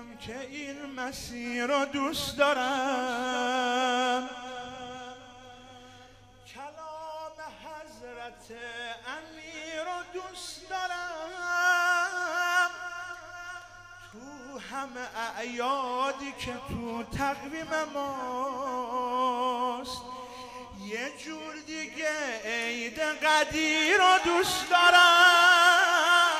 عتیم که این مسیر رو دوست دارم، کلام حضرت امیر رو دوست دارم، تو همه اعیادی که تو تقویم ماست یه جور دیگه عید قدیر رو دوست دارم،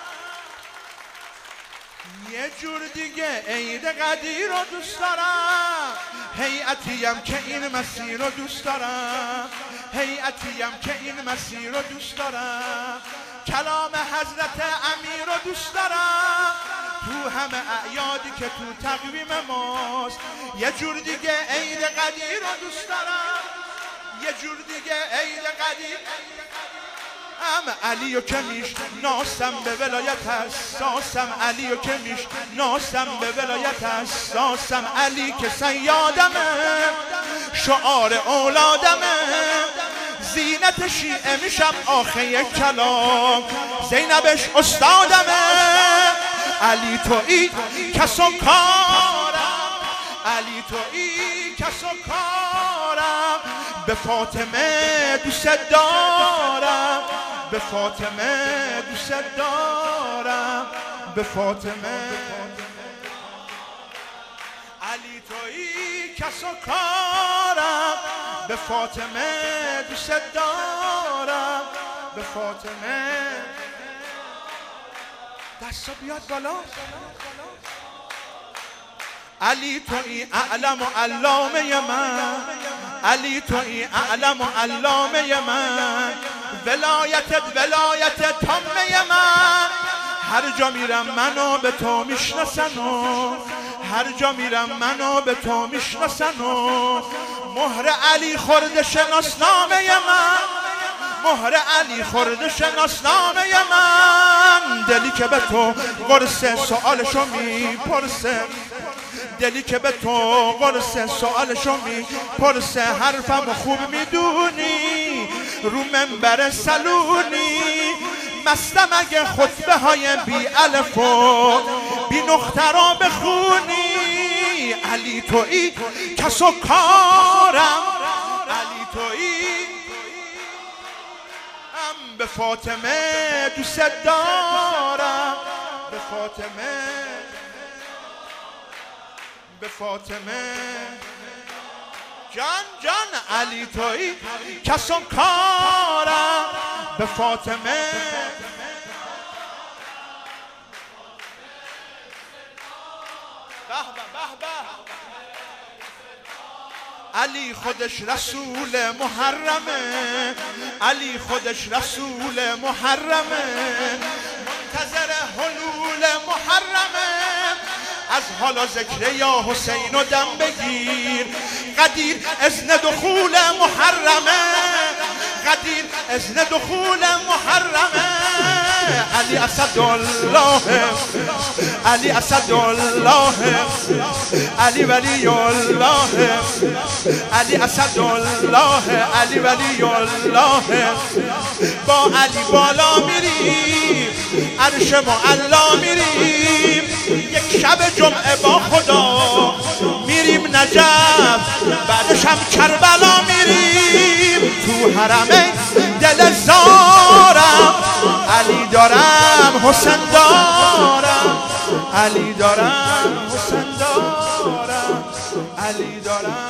یه جور دیگه عید قدیر رو دوست دارم. هیئتیم که این مسیر رو دوست دارم، هیئتیم که این مسیر رو دوست دارم، کلام حضرت امیر رو دوست دارم، تو همه اعیادی که تو تقویم ماست یه جور دیگه عید قدیر رو دوست دارم، یه جور دیگه عید قدیر. علیو که میشناسم به ولایت اساسم، علیو که میشناسم به ولایت اساسم، علی که سیادمه شعار اولادمه، زینت شیعه میشم آخه کلام، زینبش استادمه، علی تویی کس و کارم، علی تویی کس و کارم، به فاطمه دوست دارم، به فاطمه دوست دارم، به فاطمه. علی تویی کس و کارم، به فاطمه دوست دارم، به فاطمه. دستا بیاد بالا. علی تویی اعلم و علامه من، علی تویی اعلم و علامه من، ولایتت ولایت تامه من، هر جا میرم منو به تو میشناسن و هر جا میرم منو به تو میشناسن و مهر علی خورده شناسنامه من، مهر علی خورده شناسنامه من، دلی که به تو قرصه سوالشو میپرسه، دلی که به تو قرصه سوالشو میپرسه، حرفم خوب میدونی رو منبر سلونی، مستم اگه خطبه های بی الف و بی نقطه را بخونی، علی تویی کس و کارم، علی تویی به فاطمه دوست دارم، به فاطمه، به فاطمه. جان جان علی تویی کس و کارم، به فاطمه. به به به. علی خودش رسول محرمه، علی خودش رسول محرمه، منتظر حلول محرمه، از حالا ذکر یا حسین و دم بگیر، قدیر اذن دخول محرمه، قدیر اذن دخول محرمه، علی اسد الله، علی اسد الله، علی ولی الله، علی اسد الله، علی ولی الله، با علی بالا میریم عرش معلا میریم، یک شب جمعه با خدا میریم نجف، بعدش هم کربلا میریم، تو حرمین دل زارم، علی دارم حسین دارم، علی دارم حسین دارم، علی دارم.